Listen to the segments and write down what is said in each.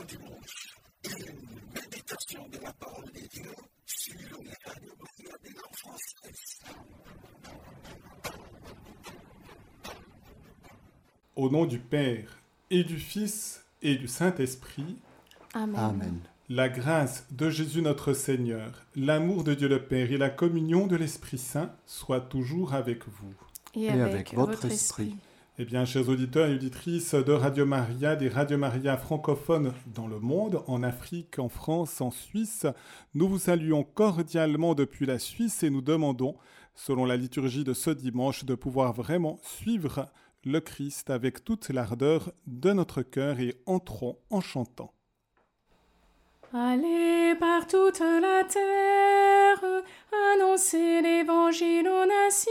dimanche et une méditation de la parole de Dieu sur la radio de l'enfance française. Au nom du Père et du Fils et du Saint-Esprit, Amen. Amen. la grâce de Jésus notre Seigneur, l'amour de Dieu le Père et la communion de l'Esprit Saint soient toujours avec vous. Et avec votre esprit. Eh bien, chers auditeurs et auditrices de Radio Maria, des Radio Maria francophones dans le monde, en Afrique, en France, en Suisse, nous vous saluons cordialement depuis la Suisse et nous demandons, selon la liturgie de ce dimanche, de pouvoir vraiment suivre le Christ avec toute l'ardeur de notre cœur et entrons en chantant. Allez par toute la terre, annoncez l'évangile aux nations.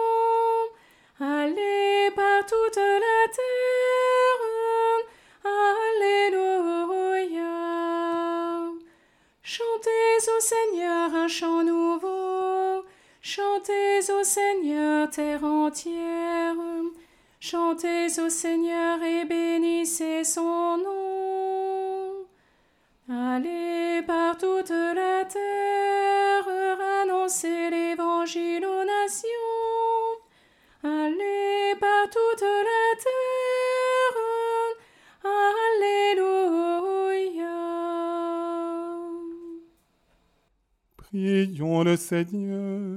Allez par toute la terre, alléluia. Chantez au Seigneur un chant nouveau, chantez au Seigneur terre entière, chantez au Seigneur et bénissez son nom. Allez par toute la terre, annoncez l'évangile aux nations. Allez par toute la terre, alléluia. Prions le Seigneur.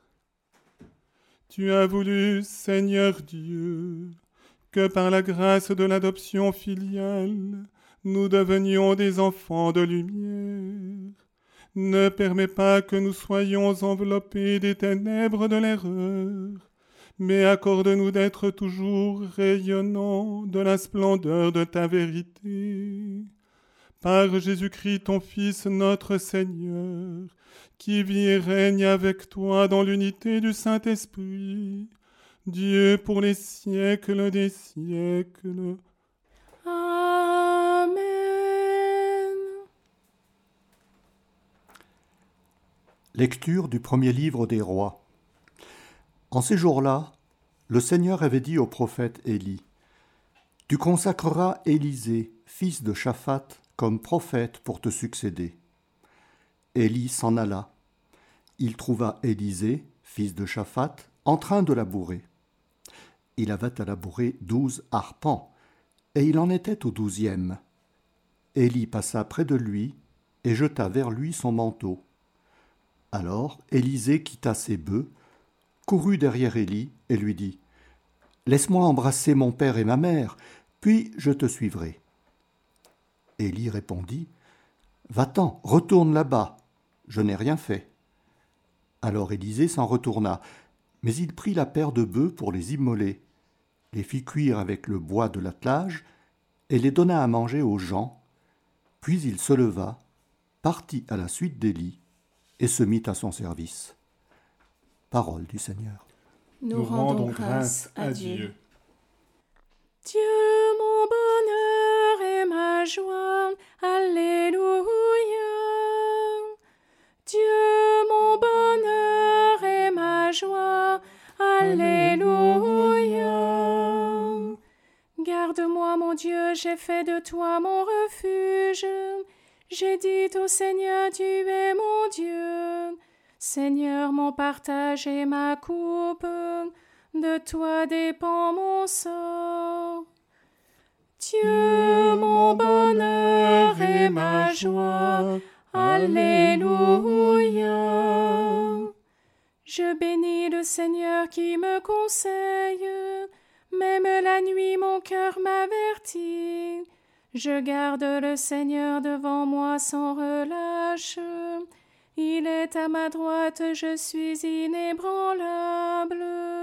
Tu as voulu, Seigneur Dieu, que par la grâce de l'adoption filiale, nous devenions des enfants de lumière. Ne permets pas que nous soyons enveloppés des ténèbres de l'erreur, mais accorde-nous d'être toujours rayonnants de la splendeur de ta vérité. Par Jésus-Christ, ton Fils, notre Seigneur, qui vit et règne avec toi dans l'unité du Saint-Esprit, Dieu pour les siècles des siècles. Amen. Lecture du premier livre des rois. En ces jours-là, le Seigneur avait dit au prophète Élie : « Tu consacreras Élisée, fils de Shaphat, comme prophète pour te succéder. » Élie s'en alla. Il trouva Élisée, fils de Shaphat, en train de labourer. Il avait à labourer 12 arpents, et il en était au 12e. Élie passa près de lui et jeta vers lui son manteau. Alors Élisée quitta ses bœufs, courut derrière Élie et lui dit : « Laisse-moi embrasser mon père et ma mère, puis je te suivrai. » Élie répondit : « Va-t'en, retourne là-bas, je n'ai rien fait. » Alors Élisée s'en retourna, mais il prit la paire de bœufs pour les immoler, les fit cuire avec le bois de l'attelage et les donna à manger aux gens. Puis il se leva, partit à la suite d'Élie et se mit à son service. Parole du Seigneur. Nous rendons grâce à Dieu. Dieu, mon bonheur et ma joie, alléluia. Dieu, mon bonheur et ma joie, alléluia. Garde-moi, mon Dieu, j'ai fait de toi mon refuge. J'ai dit au Seigneur, tu es mon Dieu. Seigneur, mon partage et ma coupe, de toi dépend mon sort. Dieu, mon bonheur et ma joie, alléluia. Je bénis le Seigneur qui me conseille, même la nuit mon cœur m'avertit. Je garde le Seigneur devant moi sans relâche. Il est à ma droite, je suis inébranlable.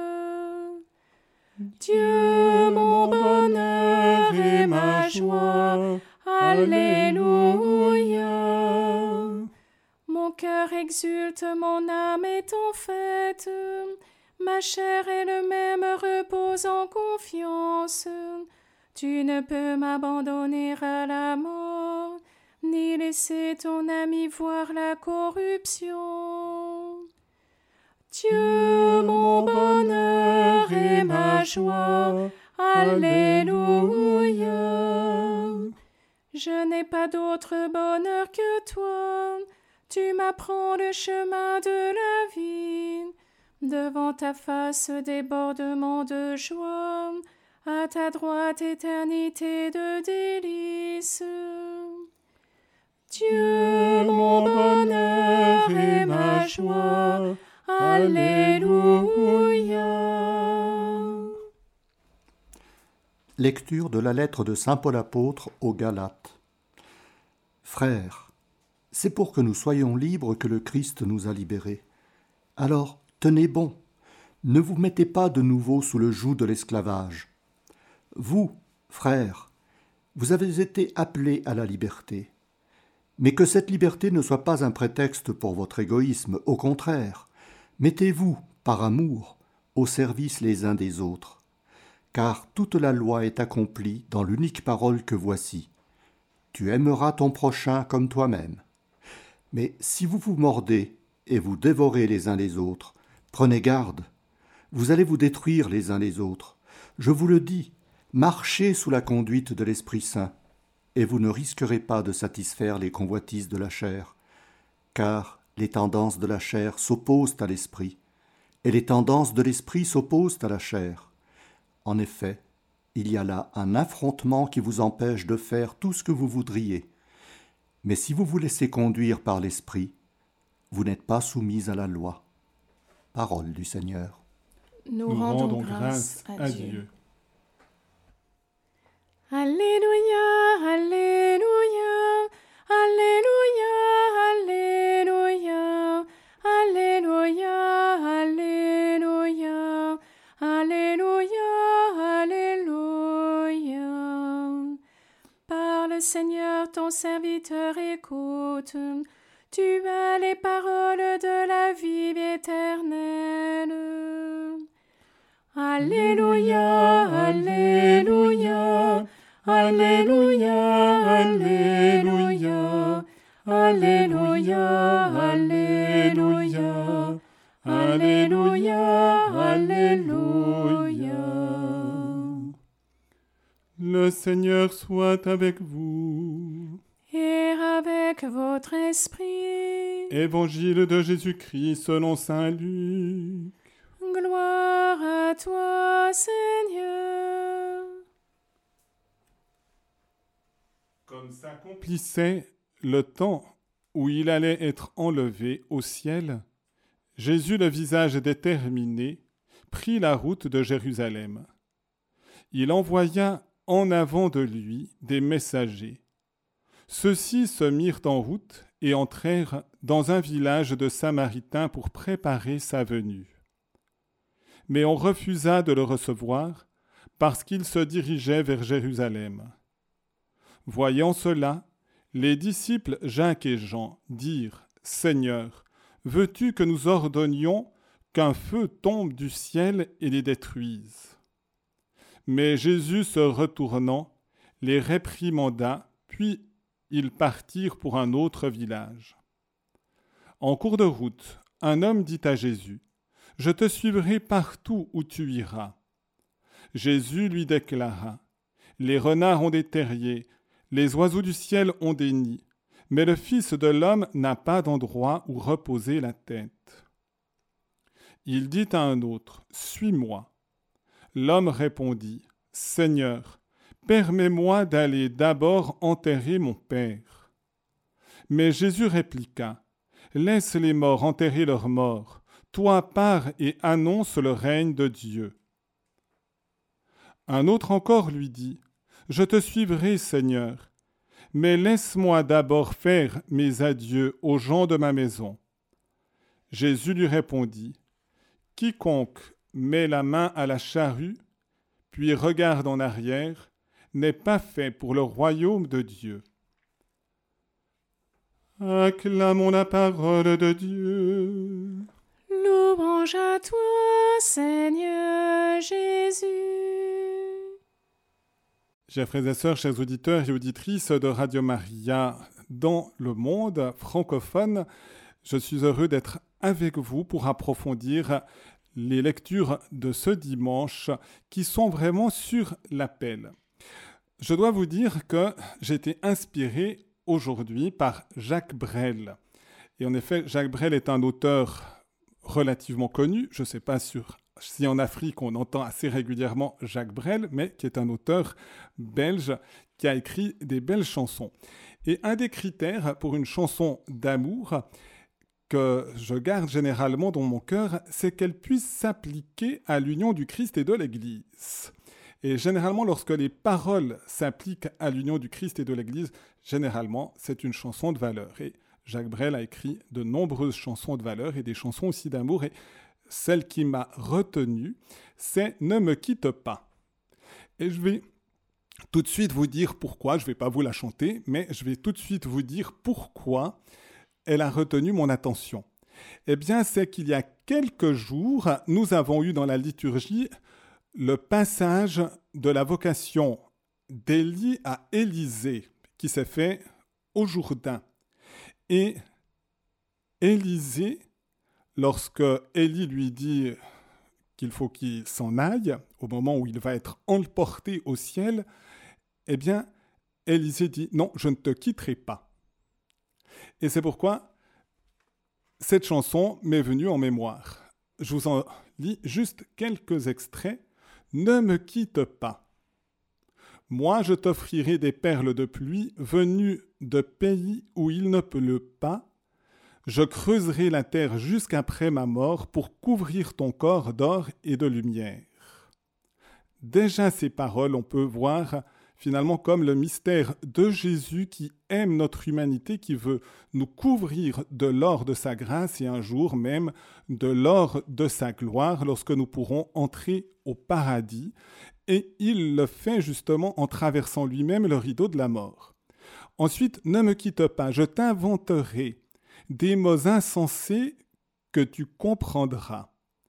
Dieu, mon bonheur et ma joie, alléluia. Mon cœur exulte, mon âme est en fête. Ma chair et le même repose en confiance. Tu ne peux m'abandonner à la mort, ni laisser ton ami voir la corruption. Dieu, mon bonheur et ma joie, alléluia. Je n'ai pas d'autre bonheur que toi. Tu m'apprends le chemin de la vie. Devant ta face, débordement de joie. À ta droite, éternité de délices. Dieu, mon bonheur et ma joie. Alléluia. Lecture de la lettre de saint Paul apôtre aux Galates. Frères, c'est pour que nous soyons libres que le Christ nous a libérés. Alors, tenez bon, ne vous mettez pas de nouveau sous le joug de l'esclavage. Vous, frères, vous avez été appelés à la liberté. Mais que cette liberté ne soit pas un prétexte pour votre égoïsme, au contraire, mettez-vous, par amour, au service les uns des autres. Car toute la loi est accomplie dans l'unique parole que voici. Tu aimeras ton prochain comme toi-même. Mais si vous vous mordez et vous dévorez les uns les autres, prenez garde. Vous allez vous détruire les uns les autres. Je vous le dis, marchez sous la conduite de l'Esprit Saint, et vous ne risquerez pas de satisfaire les convoitises de la chair, car les tendances de la chair s'opposent à l'esprit, et les tendances de l'esprit s'opposent à la chair. En effet, il y a là un affrontement qui vous empêche de faire tout ce que vous voudriez. Mais si vous vous laissez conduire par l'esprit, vous n'êtes pas soumis à la loi. Parole du Seigneur. Nous rendons grâce à Dieu. Alléluia, Alléluia, Alléluia, Alléluia, Alléluia, Alléluia, Alléluia, Alléluia. Parle, Seigneur, ton serviteur écoute. Tu as les paroles de la vie éternelle. Alléluia, Alléluia, Alléluia, Alléluia, Alléluia, Alléluia, Alléluia, Alléluia. Le Seigneur soit avec vous. Et avec votre esprit. Évangile de Jésus-Christ selon saint Luc. Gloire à toi, Seigneur. Comme s'accomplissait le temps où il allait être enlevé au ciel, Jésus, le visage déterminé, prit la route de Jérusalem. Il envoya en avant de lui des messagers. Ceux-ci se mirent en route et entrèrent dans un village de Samaritains pour préparer sa venue. Mais on refusa de le recevoir parce qu'il se dirigeait vers Jérusalem. Voyant cela, les disciples Jacques et Jean dirent « Seigneur, veux-tu que nous ordonnions qu'un feu tombe du ciel et les détruise ?» Mais Jésus, se retournant, les réprimanda, puis ils partirent pour un autre village. En cours de route, un homme dit à Jésus « Je te suivrai partout où tu iras. » Jésus lui déclara « Les renards ont des terriers, les oiseaux du ciel ont des nids, mais le Fils de l'homme n'a pas d'endroit où reposer la tête. » Il dit à un autre « Suis-moi. » L'homme répondit « Seigneur, permets-moi d'aller d'abord enterrer mon père. » Mais Jésus répliqua « Laisse les morts enterrer leurs morts. Toi pars et annonce le règne de Dieu. » Un autre encore lui dit « Je te suivrai, Seigneur, mais laisse-moi d'abord faire mes adieux aux gens de ma maison. » Jésus lui répondit « Quiconque met la main à la charrue, puis regarde en arrière, n'est pas fait pour le royaume de Dieu. » Acclamons la parole de Dieu. Louange à toi, Seigneur Jésus. Chers frères et sœurs, chers auditeurs et auditrices de Radio Maria dans le monde francophone, je suis heureux d'être avec vous pour approfondir les lectures de ce dimanche qui sont vraiment sur l'appel. Je dois vous dire que j'ai été inspiré aujourd'hui par Jacques Brel. Et en effet, Jacques Brel est un auteur relativement connu. Je ne sais pas si en Afrique on entend assez régulièrement Jacques Brel, mais qui est un auteur belge qui a écrit des belles chansons. Et un des critères pour une chanson d'amour que je garde généralement dans mon cœur, c'est qu'elle puisse s'appliquer à l'union du Christ et de l'Église. Et généralement, lorsque les paroles s'appliquent à l'union du Christ et de l'Église, généralement, c'est une chanson de valeur. Et Jacques Brel a écrit de nombreuses chansons de valeur et des chansons aussi d'amour. Et celle qui m'a retenu, c'est « Ne me quitte pas ». Et je vais tout de suite vous dire pourquoi. Je ne vais pas vous la chanter, mais je vais tout de suite vous dire pourquoi elle a retenu mon attention. Eh bien, c'est qu'il y a quelques jours, nous avons eu dans la liturgie le passage de la vocation d'Élie à Élisée, qui s'est fait au Jourdain. Et Élisée, lorsque Élie lui dit qu'il faut qu'il s'en aille, au moment où il va être emporté au ciel, eh bien, Élisée dit « Non, je ne te quitterai pas ». Et c'est pourquoi cette chanson m'est venue en mémoire. Je vous en lis juste quelques extraits. « Ne me quitte pas. Moi, je t'offrirai des perles de pluie venues de pays où il ne pleut pas. Je creuserai la terre jusqu'après ma mort pour couvrir ton corps d'or et de lumière. » Déjà ces paroles, on peut voir finalement comme le mystère de Jésus qui aime notre humanité, qui veut nous couvrir de l'or de sa grâce et un jour même de l'or de sa gloire lorsque nous pourrons entrer au paradis. Et il le fait justement en traversant lui-même le rideau de la mort. Ensuite, ne me quitte pas, je t'inventerai des mots insensés que tu comprendras.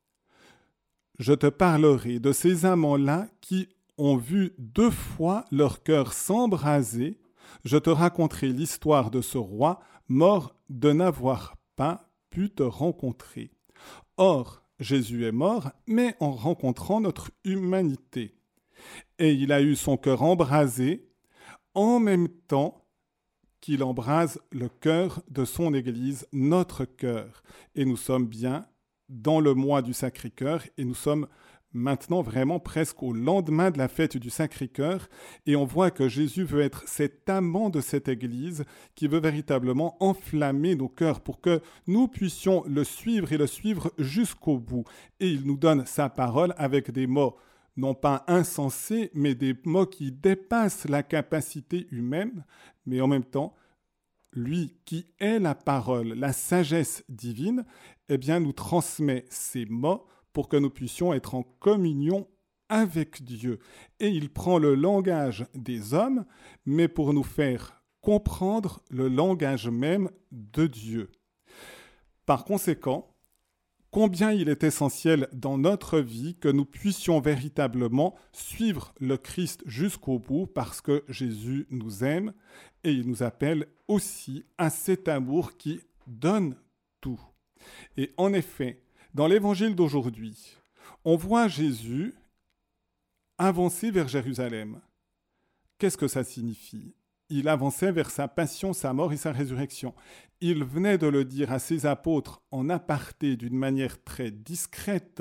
Je te parlerai de ces amants-là qui ont vu 2 fois leur cœur s'embraser. Je te raconterai l'histoire de ce roi mort de n'avoir pas pu te rencontrer. Or, Jésus est mort, mais en rencontrant notre humanité. Et il a eu son cœur embrasé en même temps qu'il embrase le cœur de son Église, notre cœur. Et nous sommes bien dans le mois du Sacré-Cœur et nous sommes maintenant vraiment presque au lendemain de la fête du Sacré-Cœur et on voit que Jésus veut être cet amant de cette Église qui veut véritablement enflammer nos cœurs pour que nous puissions le suivre et le suivre jusqu'au bout. Et il nous donne sa parole avec des mots non pas insensés, mais des mots qui dépassent la capacité humaine, mais en même temps, lui qui est la parole, la sagesse divine, eh bien nous transmet ces mots pour que nous puissions être en communion avec Dieu. Et il prend le langage des hommes, mais pour nous faire comprendre le langage même de Dieu. Par conséquent, combien il est essentiel dans notre vie que nous puissions véritablement suivre le Christ jusqu'au bout parce que Jésus nous aime et il nous appelle aussi à cet amour qui donne tout. Et en effet, dans l'évangile d'aujourd'hui, on voit Jésus avancer vers Jérusalem. Qu'est-ce que ça signifie ? Il avançait vers sa passion, sa mort et sa résurrection. Il venait de le dire à ses apôtres en aparté d'une manière très discrète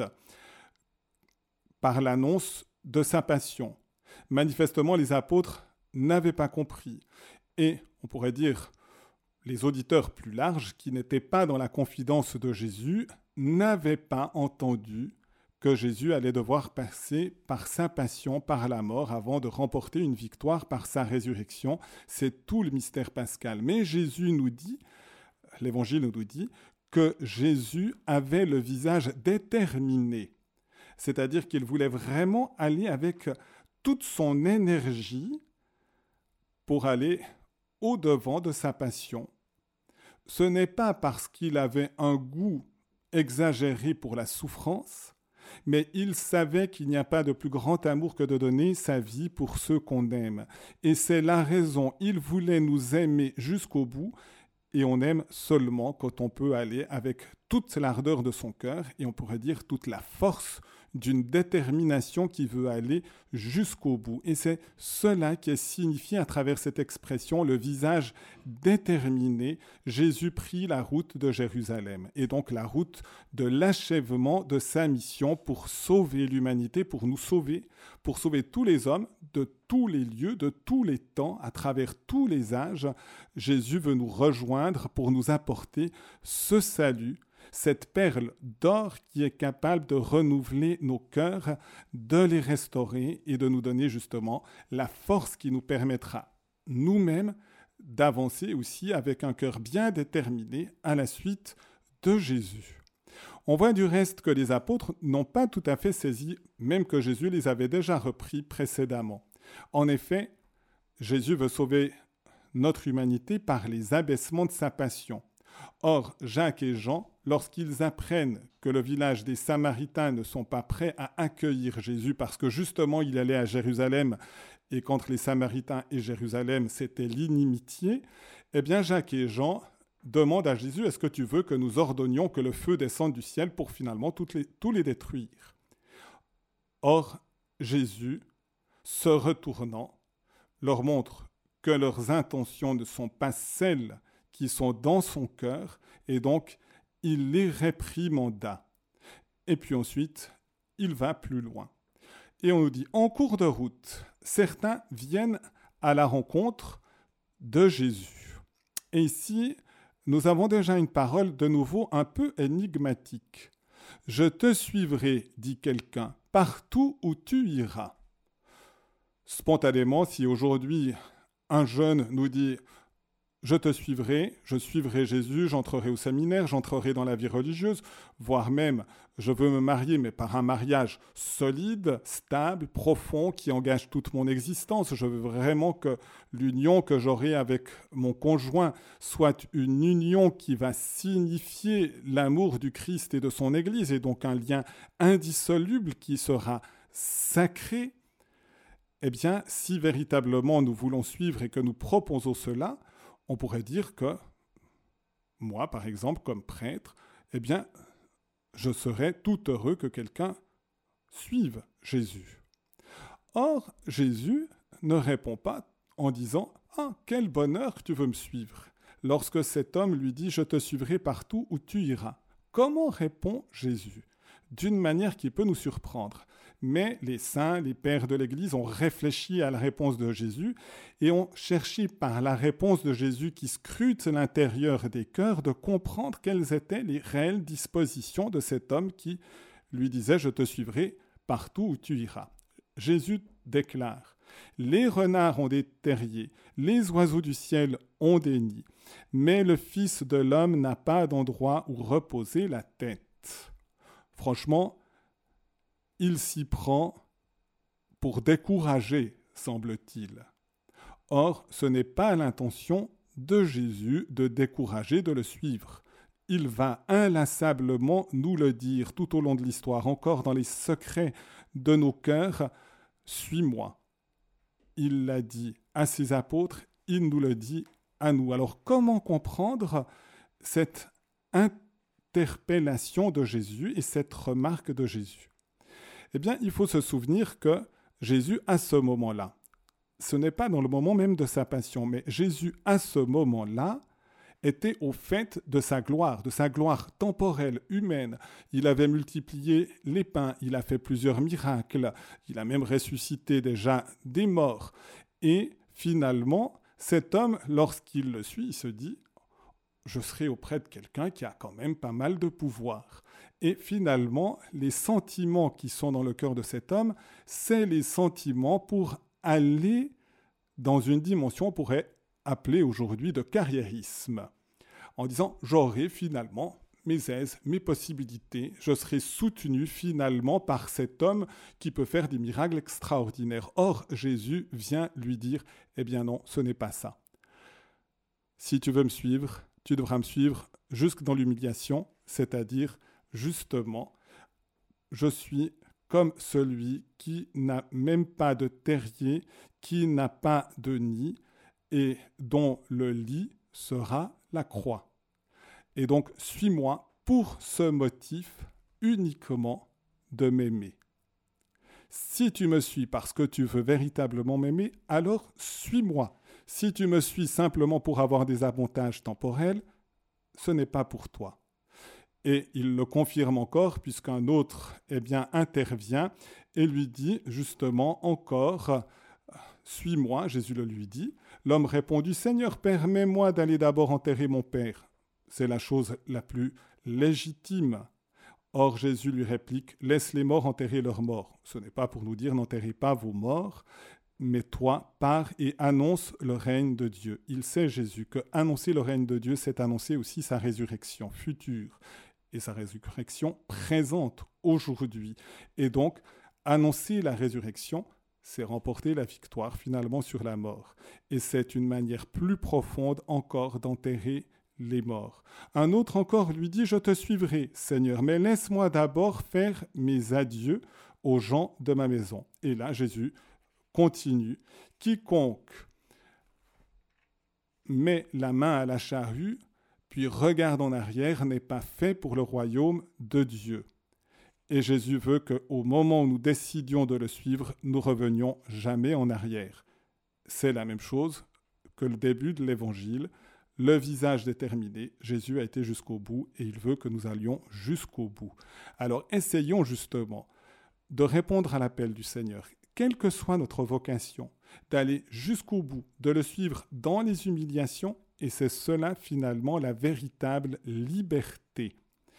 par l'annonce de sa passion. Manifestement, les apôtres n'avaient pas compris. Et on pourrait dire, les auditeurs plus larges qui n'étaient pas dans la confidence de Jésus n'avaient pas entendu que Jésus allait devoir passer par sa passion, par la mort, avant de remporter une victoire par sa résurrection. C'est tout le mystère pascal. Mais Jésus nous dit, l'Évangile nous dit, que Jésus avait le visage déterminé. C'est-à-dire qu'il voulait vraiment aller avec toute son énergie pour aller au-devant de sa passion. Ce n'est pas parce qu'il avait un goût exagéré pour la souffrance, mais il savait qu'il n'y a pas de plus grand amour que de donner sa vie pour ceux qu'on aime. Et c'est la raison, il voulait nous aimer jusqu'au bout, et on aime seulement quand on peut aller avec toute l'ardeur de son cœur, et on pourrait dire toute la force d'une détermination qui veut aller jusqu'au bout. Et c'est cela qui est signifié à travers cette expression, le visage déterminé. Jésus prit la route de Jérusalem, et donc la route de l'achèvement de sa mission pour sauver l'humanité, pour nous sauver, pour sauver tous les hommes de tous les lieux, de tous les temps, à travers tous les âges. Jésus veut nous rejoindre pour nous apporter ce salut, cette perle d'or qui est capable de renouveler nos cœurs, de les restaurer et de nous donner justement la force qui nous permettra nous-mêmes d'avancer aussi avec un cœur bien déterminé à la suite de Jésus. On voit du reste que les apôtres n'ont pas tout à fait saisi, même que Jésus les avait déjà repris précédemment. En effet, Jésus veut sauver notre humanité par les abaissements de sa passion. Or, Jacques et Jean, lorsqu'ils apprennent que le village des Samaritains ne sont pas prêts à accueillir Jésus parce que justement il allait à Jérusalem et qu'entre les Samaritains et Jérusalem c'était l'inimitié, eh bien Jacques et Jean demandent à Jésus « Est-ce que tu veux que nous ordonnions que le feu descende du ciel pour finalement tous les détruire ?» Or, Jésus, se retournant, leur montre que leurs intentions ne sont pas celles qui sont dans son cœur, et donc il les réprimanda. Et puis ensuite, il va plus loin. Et on nous dit, en cours de route, certains viennent à la rencontre de Jésus. Et ici, nous avons déjà une parole de nouveau un peu énigmatique. « Je te suivrai, dit quelqu'un, partout où tu iras. » Spontanément, si aujourd'hui un jeune nous dit « Je te suivrai, je suivrai Jésus, j'entrerai au séminaire, j'entrerai dans la vie religieuse, voire même je veux me marier, mais par un mariage solide, stable, profond, qui engage toute mon existence. Je veux vraiment que l'union que j'aurai avec mon conjoint soit une union qui va signifier l'amour du Christ et de son Église, et donc un lien indissoluble qui sera sacré. » Eh bien, si véritablement nous voulons suivre et que nous proposons cela, on pourrait dire que moi, par exemple, comme prêtre, eh bien, je serais tout heureux que quelqu'un suive Jésus. Or, Jésus ne répond pas en disant « Ah, quel bonheur que tu veux me suivre !» lorsque cet homme lui dit « Je te suivrai partout où tu iras ». Comment répond Jésus ? D'une manière qui peut nous surprendre. Mais les saints, les pères de l'Église ont réfléchi à la réponse de Jésus et ont cherché par la réponse de Jésus qui scrute l'intérieur des cœurs de comprendre quelles étaient les réelles dispositions de cet homme qui lui disait « Je te suivrai partout où tu iras ». Jésus déclare « Les renards ont des terriers, les oiseaux du ciel ont des nids, mais le Fils de l'homme n'a pas d'endroit où reposer la tête. » Franchement, il s'y prend pour décourager, semble-t-il. Or, ce n'est pas l'intention de Jésus de décourager, de le suivre. Il va inlassablement nous le dire tout au long de l'histoire, encore dans les secrets de nos cœurs, « Suis-moi ». Il l'a dit à ses apôtres, il nous le dit à nous. Alors, comment comprendre cette interpellation de Jésus et cette remarque de Jésus ? Eh bien, il faut se souvenir que Jésus, à ce moment-là, ce n'est pas dans le moment même de sa passion, mais Jésus, à ce moment-là, était au fait de sa gloire temporelle, humaine. Il avait multiplié les pains, il a fait plusieurs miracles, il a même ressuscité déjà des morts. Et finalement, cet homme, lorsqu'il le suit, il se dit « Je serai auprès de quelqu'un qui a quand même pas mal de pouvoir ». Et finalement, les sentiments qui sont dans le cœur de cet homme, c'est les sentiments pour aller dans une dimension, on pourrait appeler aujourd'hui de carriérisme, en disant « j'aurai finalement mes aises, mes possibilités, je serai soutenu finalement par cet homme qui peut faire des miracles extraordinaires ». Or, Jésus vient lui dire « eh bien non, ce n'est pas ça. Si tu veux me suivre, tu devras me suivre jusque dans l'humiliation, c'est-à-dire justement, je suis comme celui qui n'a même pas de terrier, qui n'a pas de nid, et dont le lit sera la croix. Et donc, suis-moi pour ce motif uniquement de m'aimer. Si tu me suis parce que tu veux véritablement m'aimer, alors suis-moi. Si tu me suis simplement pour avoir des avantages temporels, ce n'est pas pour toi. Et il le confirme encore puisqu'un autre intervient et lui dit justement encore « Suis-moi », Jésus le lui dit. L'homme répondit « Seigneur, permets-moi d'aller d'abord enterrer mon père. » C'est la chose la plus légitime. Or Jésus lui réplique « Laisse les morts enterrer leurs morts. » Ce n'est pas pour nous dire « N'enterrez pas vos morts », mais toi, pars et annonce le règne de Dieu. Il sait, Jésus, que annoncer le règne de Dieu, c'est annoncer aussi sa résurrection future et sa résurrection présente aujourd'hui. Et donc, annoncer la résurrection, c'est remporter la victoire finalement sur la mort. Et c'est une manière plus profonde encore d'enterrer les morts. Un autre encore lui dit « Je te suivrai, Seigneur, mais laisse-moi d'abord faire mes adieux aux gens de ma maison. » Et là, Jésus continue. « Quiconque met la main à la charrue, puis regarde en arrière, n'est pas fait pour le royaume de Dieu. » Et Jésus veut qu'au moment où nous décidions de le suivre, nous revenions jamais en arrière. C'est la même chose que le début de l'Évangile. Le visage déterminé, Jésus a été jusqu'au bout et il veut que nous allions jusqu'au bout. Alors essayons justement de répondre à l'appel du Seigneur, quelle que soit notre vocation, d'aller jusqu'au bout, de le suivre dans les humiliations, et c'est cela finalement la véritable liberté,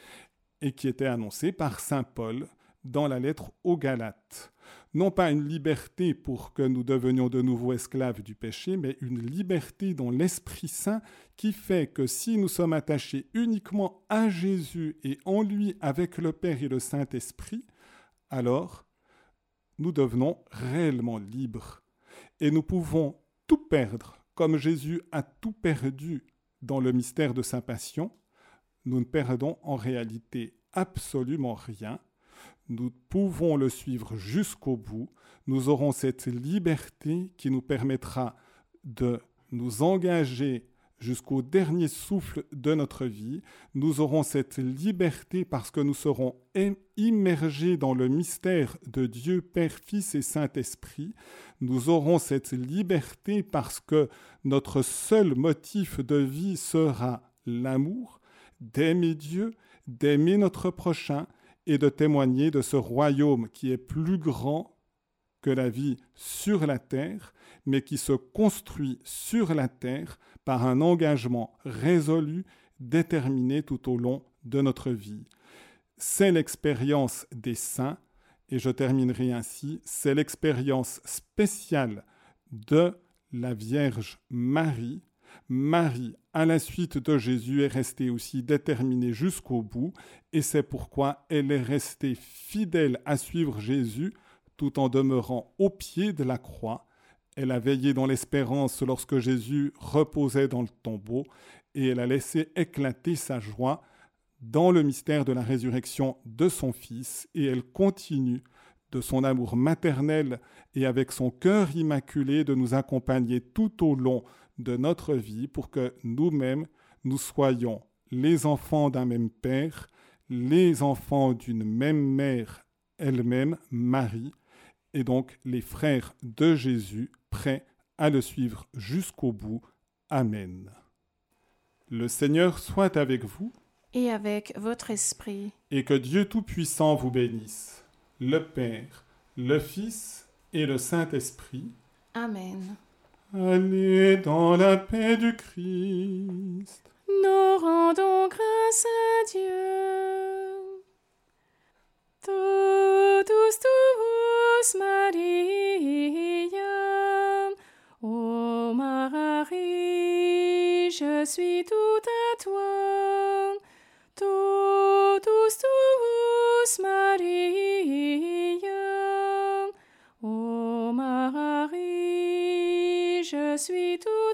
et qui était annoncée par saint Paul dans la lettre aux Galates. Non pas une liberté pour que nous devenions de nouveau esclaves du péché, mais une liberté dans l'Esprit Saint qui fait que si nous sommes attachés uniquement à Jésus et en lui avec le Père et le Saint-Esprit, alors nous devenons réellement libres. Et nous pouvons tout perdre, comme Jésus a tout perdu dans le mystère de sa passion. Nous ne perdons en réalité absolument rien. Nous pouvons le suivre jusqu'au bout. Nous aurons cette liberté qui nous permettra de nous engager jusqu'au dernier souffle de notre vie. Nous aurons cette liberté parce que nous serons immergés dans le mystère de Dieu, Père, Fils et Saint-Esprit. Nous aurons cette liberté parce que notre seul motif de vie sera l'amour, d'aimer Dieu, d'aimer notre prochain et de témoigner de ce royaume qui est plus grand que la vie sur la terre, mais qui se construit sur la terre par un engagement résolu, déterminé tout au long de notre vie. C'est l'expérience des saints, et je terminerai ainsi, c'est l'expérience spéciale de la Vierge Marie. Marie, à la suite de Jésus, est restée aussi déterminée jusqu'au bout, et c'est pourquoi elle est restée fidèle à suivre Jésus tout en demeurant au pied de la croix. Elle a veillé dans l'espérance lorsque Jésus reposait dans le tombeau, et elle a laissé éclater sa joie dans le mystère de la résurrection de son Fils, et elle continue de son amour maternel et avec son cœur immaculé de nous accompagner tout au long de notre vie pour que nous-mêmes, nous soyons les enfants d'un même Père, les enfants d'une même mère, elle-même, Marie, et donc les frères de Jésus, prêts à le suivre jusqu'au bout. Amen. Le Seigneur soit avec vous. Et avec votre esprit. Et que Dieu Tout-Puissant vous bénisse, le Père, le Fils et le Saint-Esprit. Amen. Allez dans la paix du Christ. Nous rendons grâce à Dieu. Totus tuus, Maria, ô Marie, je suis tout à toi. Totus tuus, Maria, ô Marie, je suis tout